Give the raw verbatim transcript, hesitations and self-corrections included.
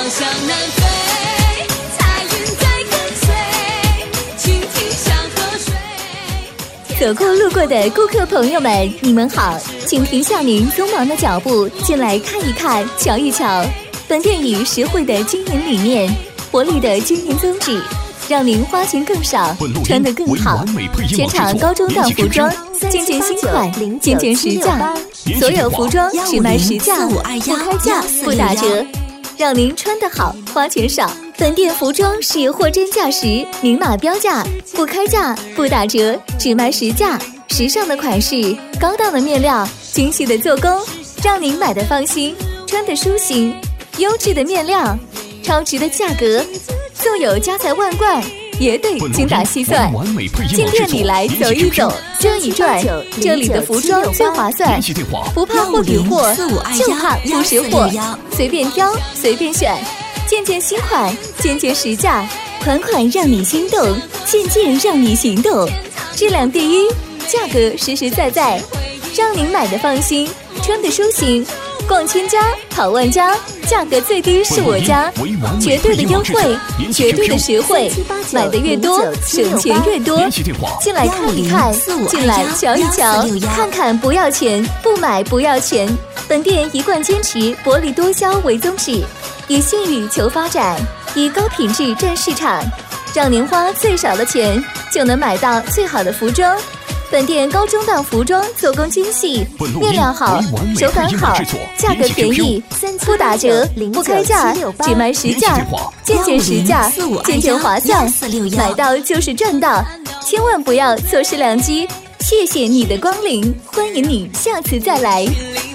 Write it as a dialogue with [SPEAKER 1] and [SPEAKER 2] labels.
[SPEAKER 1] 向南飞，彩云在跟随，倾听像河水。
[SPEAKER 2] 走过路过的顾客朋友们，你们好，请停下您匆忙的脚步，进来看一看，瞧一瞧。本店以实惠的经营理念，活力的经营宗旨，让您花钱更少，穿得更好。全场高中档服装，件件新款，件件实价，所有服装只卖实价，不开价，不打折，让您穿得好，花钱少。本店服装是货真价实，明码标价，不开价，不打折，只卖实价。时尚的款式，高档的面料，精细的做工，让您买得放心，穿得舒心。优质的面料，超值的价格，纵有家财万贯，也得精打细算。进店里来走一走，转一转，这里的服装最划算，不怕货比货，就怕不识货。随便挑，随便选，件件新款，件件实价，款款让你心动，件件让你行动。质量第一，价格实实在在，让您买的放心，穿得舒心。逛千家，跑万家，价格最低是我家，绝对的优惠，绝对的实惠，买的越多，省钱越多。进来看一看，进来瞧一瞧，看看不要钱，不买不要钱。本店一贯坚持薄利多销为宗旨，以信誉求发展，以高品质占市场，让您花最少的钱就能买到最好的服装。本店高中档服装做工精细，面料好，手感好，价格便宜，不打折，不开价，只卖实价，件件实价，件件划算，买到就是赚到，千万不要错失良机。谢谢你的光临，欢迎你下次再来。